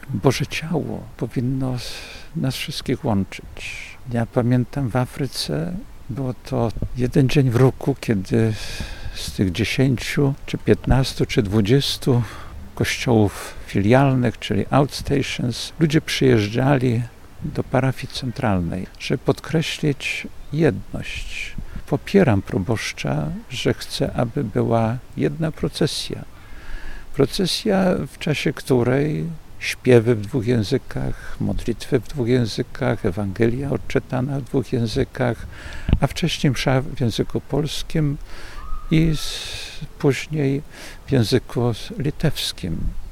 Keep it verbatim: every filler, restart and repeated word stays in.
Boże Ciało powinno nas wszystkich łączyć. Ja pamiętam w Afryce, było to jeden dzień w roku, kiedy z tych dziesięciu, czy piętnastu, czy dwudziestu kościołów filialnych, czyli outstations, ludzie przyjeżdżali do parafii centralnej, żeby podkreślić jedność. Popieram proboszcza, że chce, aby była jedna procesja. Procesja, w czasie której śpiewy w dwóch językach, modlitwy w dwóch językach, Ewangelia odczytana w dwóch językach, a wcześniej msza w języku polskim i później w języku litewskim.